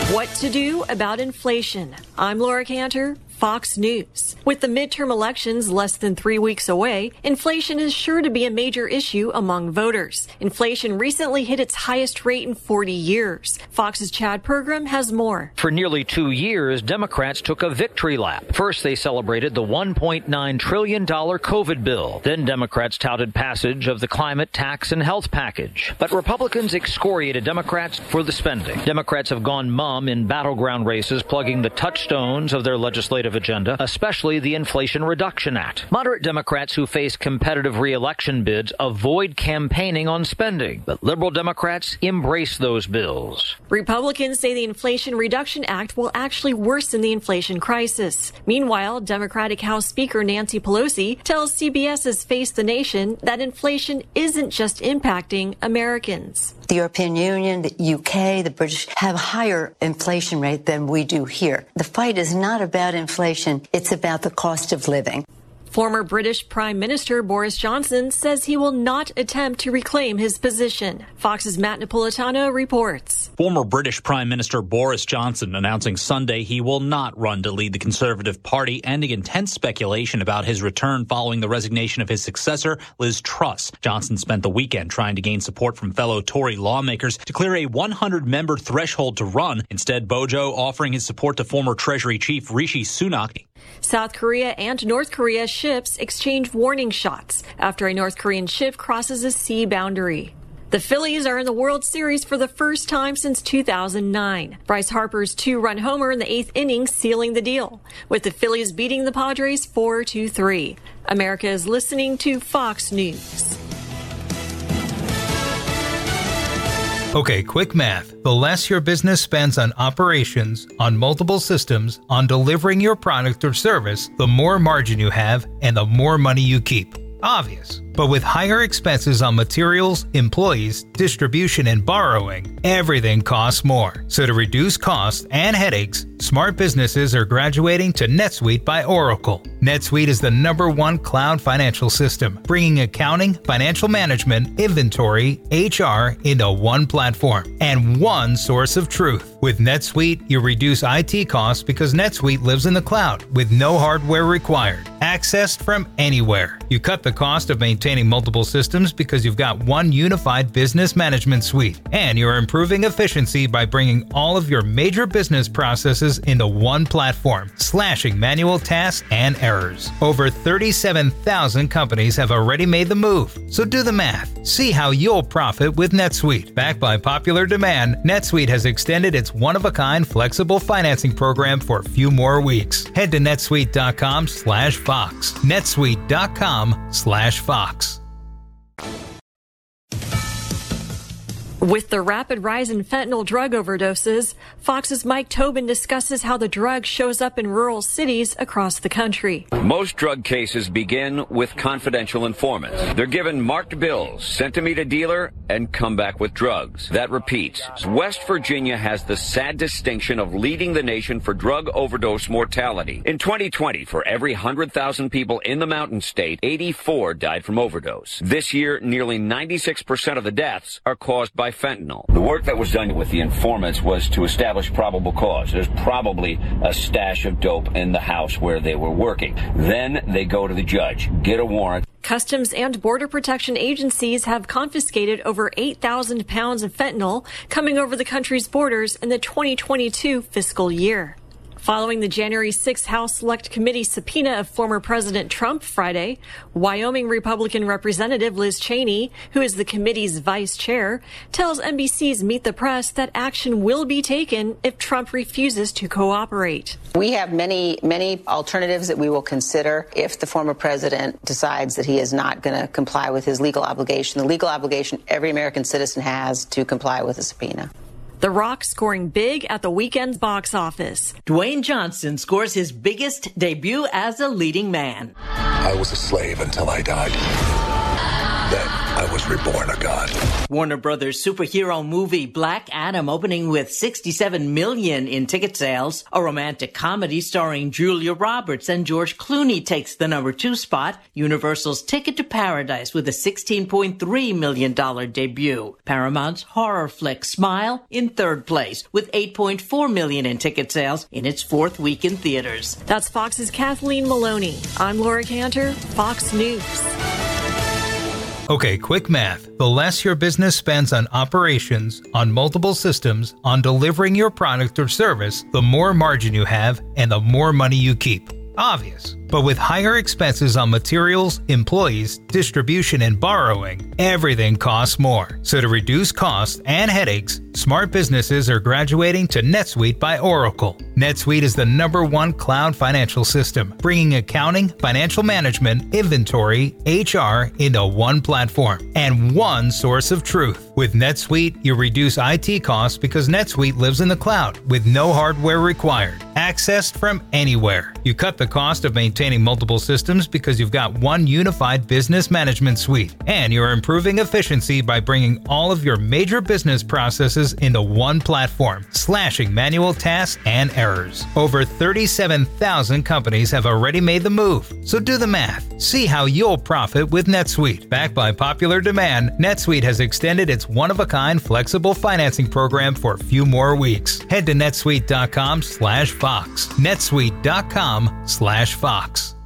What to do about inflation? I'm Laura Cantor, Fox News. With the midterm elections less than 3 weeks away, inflation is sure to be a major issue among voters. Inflation recently hit its highest rate in 40 years. Fox's Chad Pergram has more. For nearly 2 years, Democrats took a victory lap. First, they celebrated the $1.9 trillion COVID bill. Then Democrats touted passage of the climate, tax, and health package. But Republicans excoriated Democrats for the spending. Democrats have gone mum in battleground races, plugging the touchstones of their legislative agenda, especially the Inflation Reduction Act. Moderate Democrats who face competitive re-election bids avoid campaigning on spending, but liberal Democrats embrace those bills. Republicans say the Inflation Reduction Act will actually worsen the inflation crisis. Meanwhile, Democratic House Speaker Nancy Pelosi tells CBS's Face the Nation that inflation isn't just impacting Americans. The European Union, the UK, the British have higher inflation rate than we do here. The fight is not about inflation, it's about the cost of living. Former British Prime Minister Boris Johnson says he will not attempt to reclaim his position. Fox's Matt Napolitano reports. Former British Prime Minister Boris Johnson announcing Sunday he will not run to lead the Conservative Party, ending intense speculation about his return following the resignation of his successor, Liz Truss. Johnson spent the weekend trying to gain support from fellow Tory lawmakers to clear a 100-member threshold to run. Instead, Bojo offering his support to former Treasury Chief Rishi Sunak. South Korea and North Korea ships exchange warning shots after a North Korean ship crosses a sea boundary. The Phillies are in the World Series for the first time since 2009. Bryce Harper's 2-run homer in the 8th inning sealing the deal, with the Phillies beating the Padres 4-3. America is listening to Fox News. Okay, quick math. The less your business spends on operations, on multiple systems, on delivering your product or service, the more margin you have and the more money you keep. Obvious. But with higher expenses on materials, employees, distribution, and borrowing, everything costs more. So to reduce costs and headaches, smart businesses are graduating to NetSuite by Oracle. NetSuite is the #1 cloud financial system, bringing accounting, financial management, inventory, HR into one platform and one source of truth. With NetSuite, you reduce IT costs because NetSuite lives in the cloud with no hardware required, accessed from anywhere. You cut the cost of maintaining multiple systems because you've got one unified business management suite, and you're improving efficiency by bringing all of your major business processes into one platform, slashing manual tasks and errors. Over 37,000 companies have already made the move, so do the math. See how you'll profit with NetSuite. Backed by popular demand, NetSuite has extended its one-of-a-kind flexible financing program for a few more weeks. Head to netsuite.com/Fox. netsuite.com/Fox. With the rapid rise in fentanyl drug overdoses, Fox's Mike Tobin discusses how the drug shows up in rural cities across the country. Most drug cases begin with confidential informants. They're given marked bills, sent to meet a dealer, and come back with drugs. That repeats. West Virginia has the sad distinction of leading the nation for drug overdose mortality. In 2020, for every 100,000 people in the Mountain State, 84 died from overdose. This year, nearly 96% of the deaths are caused by fentanyl. The work that was done with the informants was to establish probable cause. There's probably a stash of dope in the house where they were working. Then they go to the judge, get a warrant. Customs and Border Protection agencies have confiscated over 8,000 pounds of fentanyl coming over the country's borders in the 2022 fiscal year. Following the January 6th House Select Committee subpoena of former President Trump Friday, Wyoming Republican Representative Liz Cheney, who is the committee's vice chair, tells NBC's Meet the Press that action will be taken if Trump refuses to cooperate. We have many alternatives that we will consider if the former president decides that he is not going to comply with his legal obligation, the legal obligation every American citizen has to comply with a subpoena. The Rock scoring big at the weekend's box office. Dwayne Johnson scores his biggest debut as a leading man. I was a slave until I died. Then I was reborn a god. Warner Brothers superhero movie Black Adam opening with $67 million in ticket sales. A romantic comedy starring Julia Roberts and George Clooney takes the number 2 spot. Universal's Ticket to Paradise with a $16.3 million debut. Paramount's horror flick Smile in 3rd place with $8.4 million in ticket sales in its 4th week in theaters. That's Fox's Kathleen Maloney. I'm Laura Cantor, Fox News. Okay, quick math. The less your business spends on operations, on multiple systems, on delivering your product or service, the more margin you have and the more money you keep. Obvious. But with higher expenses on materials, employees, distribution, and borrowing, everything costs more. So to reduce costs and headaches, smart businesses are graduating to NetSuite by Oracle. NetSuite is the #1 cloud financial system, bringing accounting, financial management, inventory, HR into one platform and one source of truth. With NetSuite, you reduce IT costs because NetSuite lives in the cloud with no hardware required, accessed from anywhere. You cut the cost of maintaining multiple systems because you've got one unified business management suite, and you're improving efficiency by bringing all of your major business processes into one platform, slashing manual tasks and errors. Over 37,000 companies have already made the move, so do the math. See how you'll profit with NetSuite. Backed by popular demand, NetSuite has extended its one-of-a-kind flexible financing program for a few more weeks. Head to netsuite.com/Fox. netsuite.com/Fox.